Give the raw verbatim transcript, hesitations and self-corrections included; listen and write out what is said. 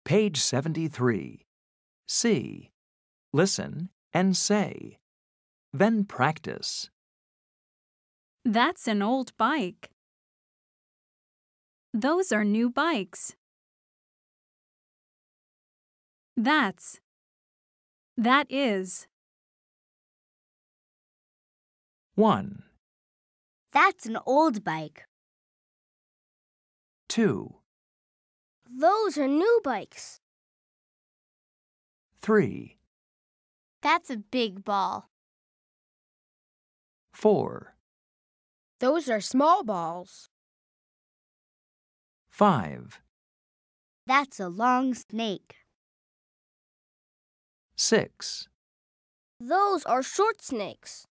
Page seventy-three. See, listen, and say. Then practice. That's an old bike. Those are new bikes. That's. That is. One. That's an old bike. Two. Those are new bikes. Three. That's a big ball. Four. Those are small balls. Five. That's a long snake. Six. Those are short snakes.